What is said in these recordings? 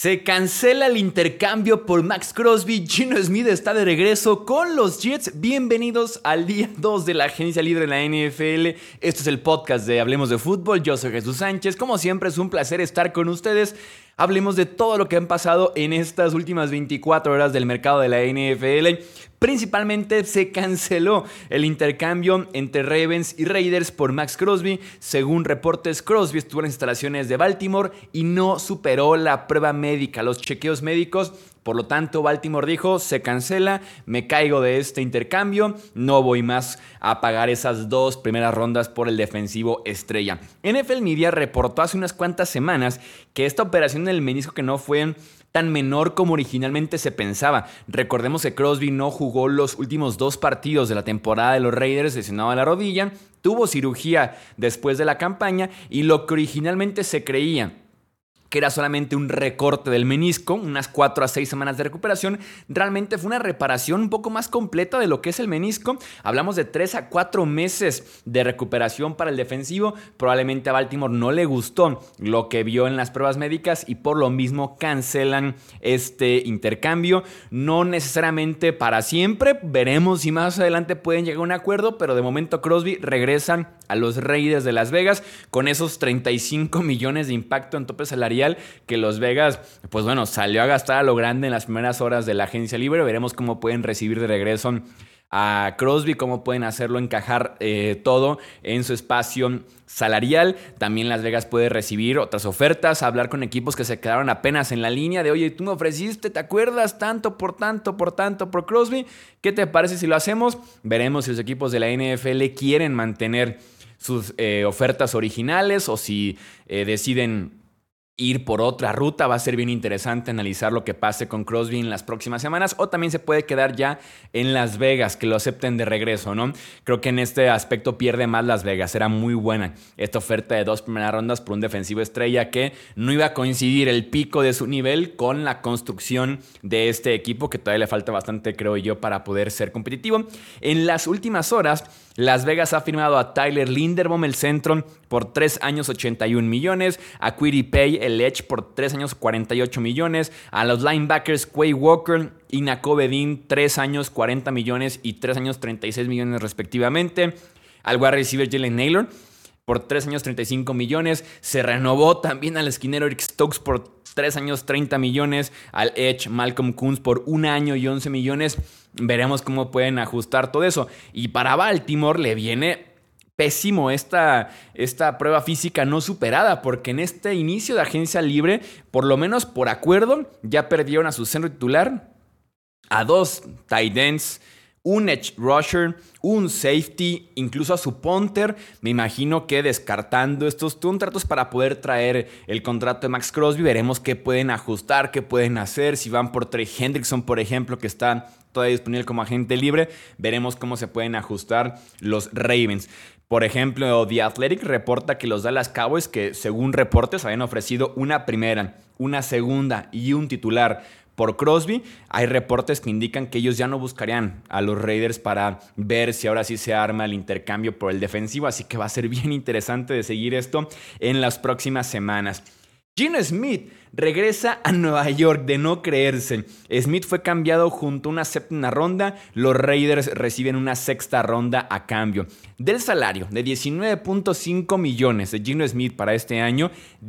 Se cancela el intercambio por Max Crosby. Geno Smith está de regreso con los Jets. Bienvenidos al día 2 de la agencia libre en la NFL. Este es el podcast de Hablemos de Fútbol. Yo soy Jesús Sánchez. Como siempre, es un placer estar con ustedes. Hablemos de todo lo que han pasado en estas últimas 24 horas del mercado de la NFL. Principalmente se canceló el intercambio entre Ravens y Raiders por Max Crosby. Según reportes, Crosby estuvo en las instalaciones de Baltimore y no superó la prueba médica, los chequeos médicos. Por lo tanto, Baltimore dijo, se cancela, me caigo de este intercambio, no voy más a pagar esas 2 primeras rondas por el defensivo estrella. NFL Media reportó hace unas cuantas semanas que esta operación del menisco que no fue tan menor como originalmente se pensaba. Recordemos que Crosby no jugó los últimos 2 partidos de la temporada de los Raiders, lesionado a la rodilla, tuvo cirugía después de la campaña y lo que originalmente se creía que era solamente un recorte del menisco, unas 4 a 6 semanas de recuperación, realmente fue una reparación un poco más completa de lo que es el menisco. Hablamos de 3 a 4 meses de recuperación para el defensivo. Probablemente a Baltimore no le gustó lo que vio en las pruebas médicas y por lo mismo cancelan este intercambio. No necesariamente para siempre, veremos si más adelante pueden llegar a un acuerdo, pero de momento Crosby regresan a los Raiders de Las Vegas con esos 35 millones de impacto en tope salarial que Las Vegas, pues bueno, salió a gastar a lo grande en las primeras horas de la agencia libre. Veremos cómo pueden recibir de regreso a Crosby, cómo pueden hacerlo encajar todo en su espacio salarial. También Las Vegas puede recibir otras ofertas, hablar con equipos que se quedaron apenas en la línea de, oye, tú me ofreciste, ¿te acuerdas? Tanto por Crosby. ¿Qué te parece si lo hacemos? Veremos si los equipos de la NFL quieren mantener sus ofertas originales o si deciden ir por otra ruta. Va a ser bien interesante analizar lo que pase con Crosby en las próximas semanas, o también se puede quedar ya en Las Vegas, que lo acepten de regreso, ¿no? Creo que en este aspecto pierde más Las Vegas. Era muy buena esta oferta de 2 primeras rondas por un defensivo estrella que no iba a coincidir el pico de su nivel con la construcción de este equipo, que todavía le falta bastante, creo yo, para poder ser competitivo. En las últimas horas, Las Vegas ha firmado a Tyler Linderbaum, el centro, por 3 años 81 millones, a Kwity Paye, el edge, por 3 años 48 millones, a los linebackers Quay Walker y Nakobe Dean, 3 años 40 millones y 3 años 36 millones respectivamente, al wide receiver Jalen Nailor por 3 años 35 millones, se renovó también al esquinero Eric Stokes por 3 años 30 millones, al edge Malcolm Koonce por 1 año y 11 millones, veremos cómo pueden ajustar todo eso. Y para Baltimore le viene pésimo esta prueba física no superada, porque en este inicio de agencia libre, por lo menos por acuerdo, ya perdieron a su centro titular, a 2 tight ends, un edge rusher, un safety, incluso a su punter. Me imagino que descartando estos contratos para poder traer el contrato de Max Crosby, veremos qué pueden ajustar, qué pueden hacer. Si van por Trey Hendrickson, por ejemplo, que está todavía disponible como agente libre, veremos cómo se pueden ajustar los Ravens. Por ejemplo, The Athletic reporta que los Dallas Cowboys, que según reportes habían ofrecido una primera, una segunda y un titular por Crosby, hay reportes que indican que ellos ya no buscarían a los Raiders para ver si ahora sí se arma el intercambio por el defensivo, así que va a ser bien interesante de seguir esto en las próximas semanas. Geno Smith regresa a Nueva York, de no creerse. Smith fue cambiado junto a una 7ª ronda. Los Raiders reciben una 6ª ronda a cambio. Del salario de 19.5 millones de Geno Smith para este año,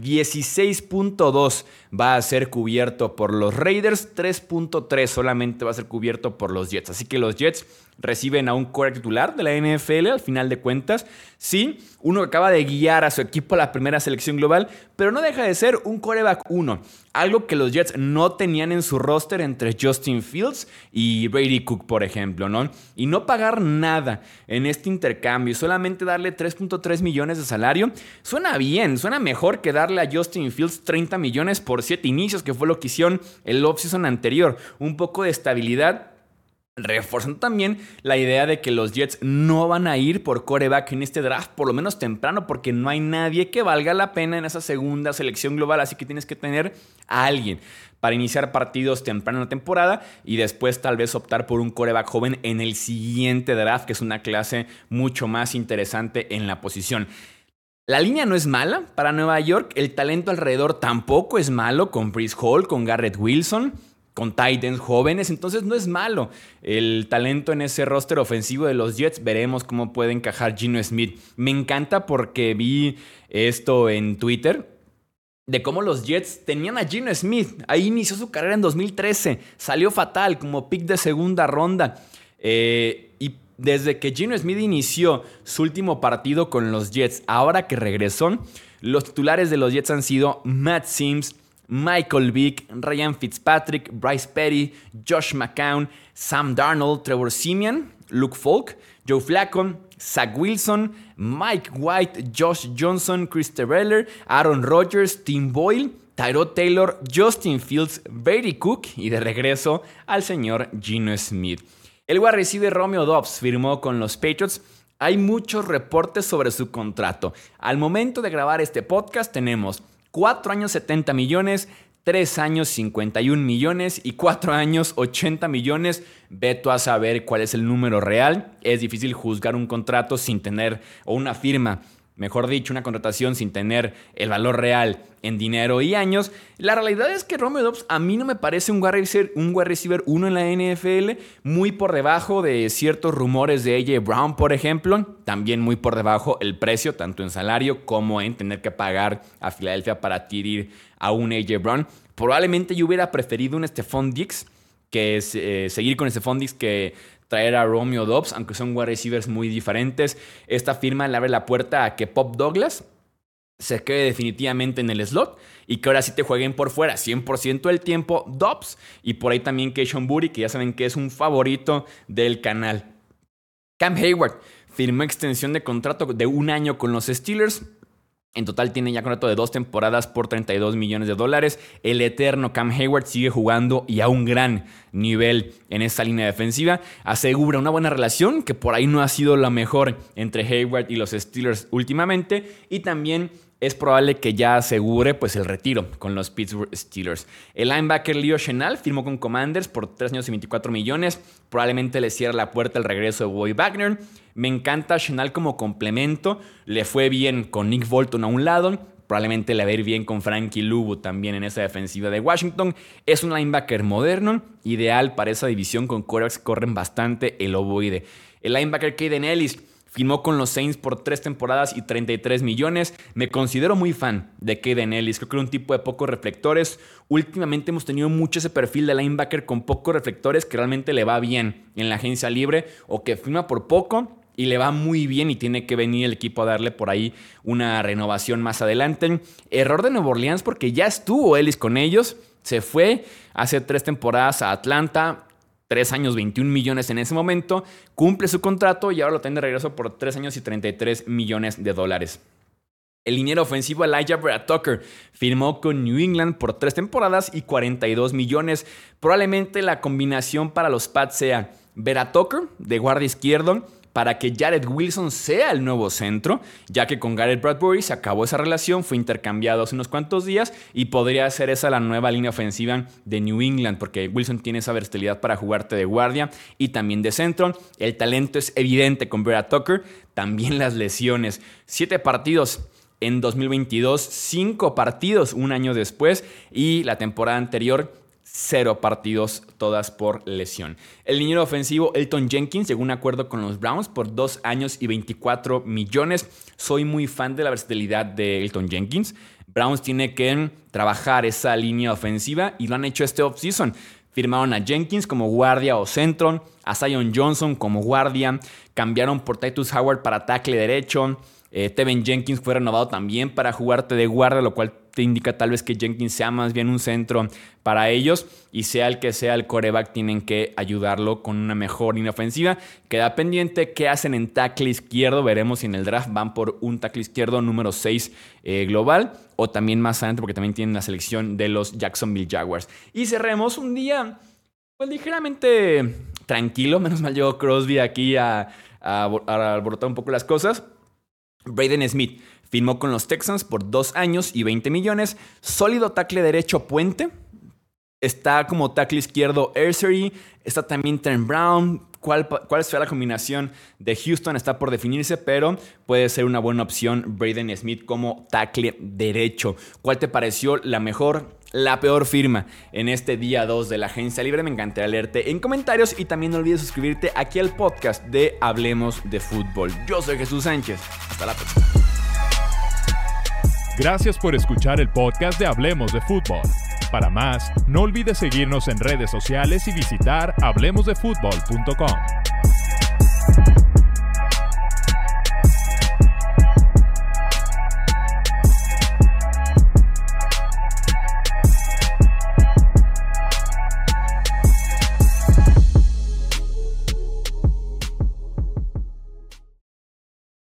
16.2 va a ser cubierto por los Raiders, 3.3 solamente va a ser cubierto por los Jets. Así que los Jets reciben a un quarterback titular de la NFL al final de cuentas. Sí, uno que acaba de guiar a su equipo a la primera selección global, pero no deja de ser un quarterback 1. Algo que los Jets no tenían en su roster entre Justin Fields y Brady Cook, por ejemplo, ¿no? Y no pagar nada en este intercambio y solamente darle 3.3 millones de salario, suena bien, suena mejor que darle a Justin Fields 30 millones por 7 inicios, que fue lo que hicieron el offseason anterior. Un poco de estabilidad, reforzando también la idea de que los Jets no van a ir por quarterback en este draft, por lo menos temprano, porque no hay nadie que valga la pena en esa segunda selección global, así que tienes que tener a alguien para iniciar partidos temprano en la temporada y después tal vez optar por un quarterback joven en el siguiente draft, que es una clase mucho más interesante en la posición. La línea no es mala para Nueva York, el talento alrededor tampoco es malo, con Breece Hall, con Garrett Wilson, con tight ends jóvenes, entonces no es malo el talento en ese roster ofensivo de los Jets. Veremos cómo puede encajar Geno Smith. Me encanta porque vi esto en Twitter de cómo los Jets tenían a Geno Smith. Ahí inició su carrera en 2013, salió fatal como pick de segunda ronda. Y desde que Geno Smith inició su último partido con los Jets, ahora que regresó, los titulares de los Jets han sido Matt Sims, Michael Vick, Ryan Fitzpatrick, Bryce Petty, Josh McCown, Sam Darnold, Trevor Siemian, Luke Falk, Joe Flacco, Zach Wilson, Mike White, Josh Johnson, Chris Terreller, Aaron Rodgers, Tim Boyle, Tyrod Taylor, Justin Fields, Brady Cook y de regreso al señor Geno Smith. El wide receiver Romeo Doubs firmó con los Patriots. Hay muchos reportes sobre su contrato. Al momento de grabar este podcast tenemos 4 años 70 millones, 3 años 51 millones y 4 años 80 millones. Veto a saber cuál es el número real. Es difícil juzgar un contrato sin tener, o una firma, mejor dicho, una contratación sin tener el valor real en dinero y años. La realidad es que Romeo Doubs a mí no me parece un wide receiver 1 en la NFL, muy por debajo de ciertos rumores de A.J. Brown, por ejemplo. También muy por debajo el precio, tanto en salario como en tener que pagar a Filadelfia para adquirir a un A.J. Brown. Probablemente yo hubiera preferido un Stephon Diggs, que es seguir con Stephon Diggs, que traer a Romeo Doubs, aunque son wide receivers muy diferentes. Esta firma le abre la puerta a que Pop Douglas se quede definitivamente en el slot y que ahora sí te jueguen por fuera 100% del tiempo Doubs, y por ahí también Kayshon Boutte, que ya saben que es un favorito del canal. Cam Hayward firmó extensión de contrato de 1 año con los Steelers. En total tiene ya contrato de 2 temporadas por $32 millones. El eterno Cam Hayward sigue jugando y a un gran nivel en esta línea defensiva. Asegura una buena relación, que por ahí no ha sido la mejor entre Hayward y los Steelers últimamente. Y también es probable que ya asegure pues el retiro con los Pittsburgh Steelers. El linebacker Leo Chenal firmó con Commanders por 3 años y 24 millones. Probablemente le cierre la puerta el regreso de Bobby Wagner. Me encanta Chenal como complemento. Le fue bien con Nick Bolton a un lado. Probablemente le va a ir bien con Frankie Luvu también en esa defensiva de Washington. Es un linebacker moderno, ideal para esa división con quarterbacks que corren bastante el ovoide. El linebacker Kaden Ellis firmó con los Saints por 3 temporadas y 33 millones. Me considero muy fan de Kaden Ellis. Creo que era un tipo de pocos reflectores. Últimamente hemos tenido mucho ese perfil de linebacker con pocos reflectores que realmente le va bien en la agencia libre o que firma por poco y le va muy bien y tiene que venir el equipo a darle por ahí una renovación más adelante. Error de Nueva Orleans porque ya estuvo Ellis con ellos. Se fue hace 3 temporadas a Atlanta. 3 años, 21 millones en ese momento. Cumple su contrato y ahora lo tiene de regreso por 3 años y 33 millones de dólares. El liniero ofensivo Elijah Vera Tucker firmó con New England por 3 temporadas y 42 millones. Probablemente la combinación para los Pats sea Vera Tucker de guardia izquierdo, para que Jared Wilson sea el nuevo centro, ya que con Garrett Bradbury se acabó esa relación, fue intercambiado hace unos cuantos días y podría ser esa la nueva línea ofensiva de New England, porque Wilson tiene esa versatilidad para jugarte de guardia y también de centro. El talento es evidente con Vera Tucker, también las lesiones. 7 partidos en 2022, 5 partidos un año después y la temporada anterior 0 partidos, todas por lesión. El liniero ofensivo Elgton Jenkins llegó a un acuerdo con los Browns por 2 años y 24 millones. Soy muy fan de la versatilidad de Elgton Jenkins. Browns tiene que trabajar esa línea ofensiva y lo han hecho este offseason. Firmaron a Jenkins como guardia o centro, a Zion Johnson como guardia, cambiaron por Titus Howard para tackle derecho. Tevin Jenkins fue renovado también para jugarte de guardia, lo cual te indica tal vez que Jenkins sea más bien un centro para ellos y sea el que sea el quarterback, tienen que ayudarlo con una mejor línea ofensiva. Queda pendiente qué hacen en tackle izquierdo. Veremos si en el draft van por un tackle izquierdo número 6 global o también más adelante, porque también tienen la selección de los Jacksonville Jaguars. Y cerremos un día pues ligeramente tranquilo. Menos mal llegó Crosby aquí a alborotar un poco las cosas. Braden Smith firmó con los Texans por 2 años y 20 millones. Sólido tackle derecho puente. Está como tackle izquierdo Ersery. Está también Trent Brown. cuál será la combinación de Houston, está por definirse, pero puede ser una buena opción Braden Smith como tackle derecho. ¿Cuál te pareció la mejor, la peor firma en este día 2 de la agencia libre? Me encantaría leerte en comentarios y también no olvides suscribirte aquí al podcast de Hablemos de Fútbol. Yo soy Jesús Sánchez. Hasta la próxima. Gracias por escuchar el podcast de Hablemos de Fútbol. Para más, no olvides seguirnos en redes sociales y visitar hablemosdefutbol.com.